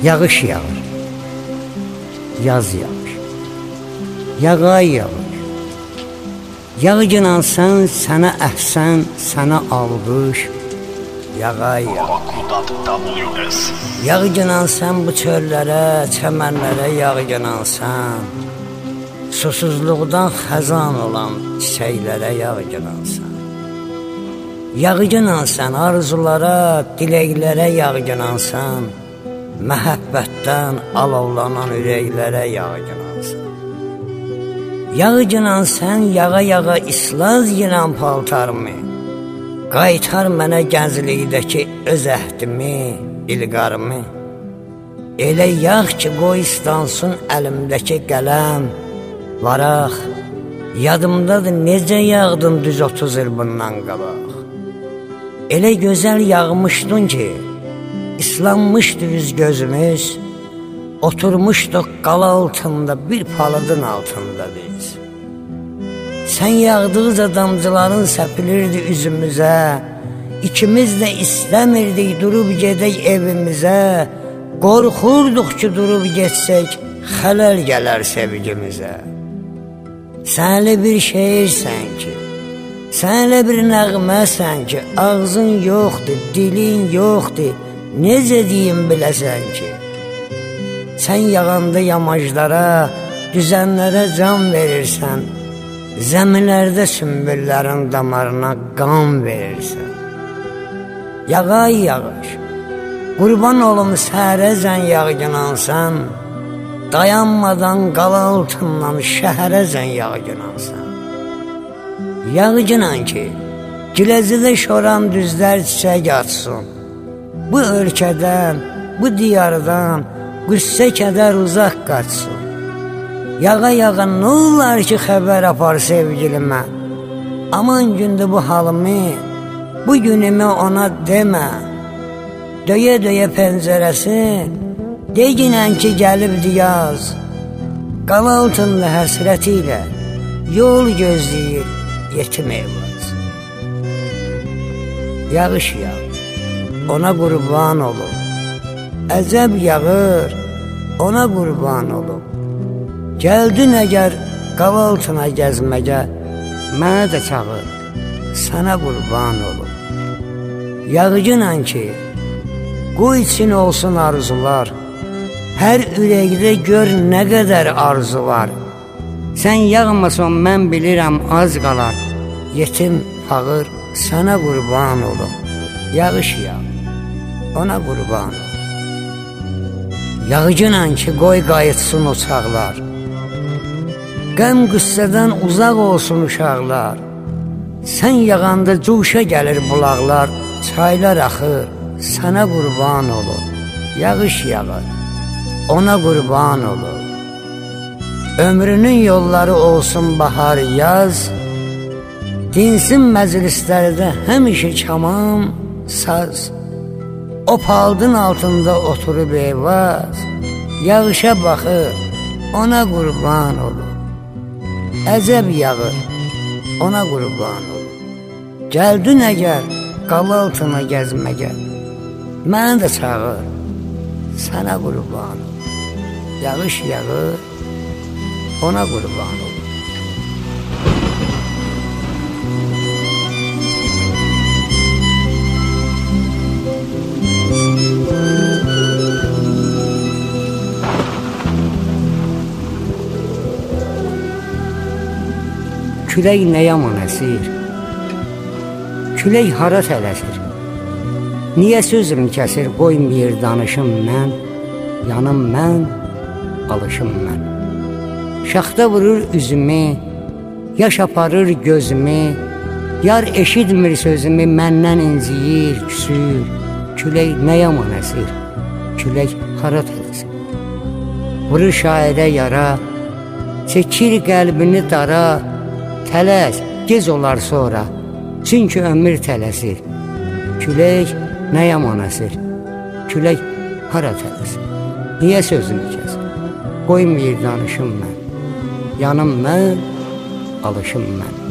Yağış yağır, yaz yağır, yağay yağır. Yağcınan sən, sənə əhsən, sənə alqış, yağay yağır. Yağcınan sən bu çöllərə, çəmənlərə yağcınan sən, susuzluqdan xəzan olan çiçəklərə yağcınan sən. Yağcınan sən arzulara, diləklərə yağcınan sən, məhəbbətdən alovlanan ürəklərə yağcınan sən. Yağcınan sən yağa-yağa islaz yınan paltarımı, qaytar mənə gənclikdəki öz əhdimi, ilqarımı. Elə yağ ki qoy istansın əlimdəki qələm, varaq, yadımdadır necə yağdın düz 30 il bundan qabaq. Elə gözəl yağmışdın ki, islanmışdı üz gözümüz, oturmuşduq qala altında bir palıdın altında biz. Sən yağdıqca damcıların səpilirdi üzümüzə, İkimiz də istəmirdik durub gedək evimizə, qorxurduq ki durub getsək xələl gələr sevgimizə. Sənlə bir şeirsən ki, sənlə bir nəğməsən ki, ağzın yoxdur, dilin yoxdur, necə deyim biləsən ki. Sən yağanda yamaclara, düzənlərə can verirsən, zəmilərdə sümbüllərin damarına qan verirsən. Yağay yağış, qurban olum səhərəcən yağcınansan, dayanmadan qala altından şəhərəcən yağcınansan. Yağcınan ki, Giləzidə şoran düzlər çiçək açsın, bu ölkədən, bu diyardan qüssə kədər uzaq qaçsın. Yağa-yağa nə olar ki xəbər apar sevgilimə, aman gündür bu halımı, bu günümü ona demə. Döyə-döyə pəncərəsi, deginən ki gəlibdi yaz, qala altında həsrəti ilə yol gözləyir yetim evlaz. Yağış yağır, ona qurban olub, əcəb yağır, ona qurban olub. Gəldin əgər qala altına gəzməgə, mənə də çağır, sənə qurban olub. Yağcınan ki, qoy için olsun arzular, hər ürəkdə gör nə qədər arzu var. Sən yağmasan mən bilirəm az qalar, yetim fağır sənə qurban olub. Yağış yağır, ona qurban olub. Yağcınan ki, qoy qayıtsın uçaqlar, qəm qüssədən uzaq olsun uşaqlar. Sən yağanda cuşa gəlir bulaqlar, çaylar axır, sənə qurban olur. Yağış yağır, ona qurban olur. Ömrünün yolları olsun bahar, yaz, dinsin məclislərdə həmişə kaman, saz. O paldın altında oturub eyvaz, yağışa baxır, ona qurban olur. Əcəb yağır, ona qurban olur. Gəldin əgər qala altına gəzməgə, mənə də çağır, sənə qurban olur. Yağış yağır, ona qurban olur. Külək nə yaman əsir, külək hara tələsir. Niyə sözüm kəsir, qoymayır danışım mən, yanım mən, alışım mən. Şaxta vurur üzümü, yaş aparır gözümü, yar eşitmir sözümü, məndən inciyir, küsür. Külək nə yaman əsir, külək hara tələsir. Vurur şairə yara, çəkir qəlbini dara, tələs, gec olar sonra, çünki ömür tələsir. Külək nə yaman əsir, külək hara tələsir. Niyə sözünü kəsir, qoymayır danışım mən, yanım mən, alışım mən.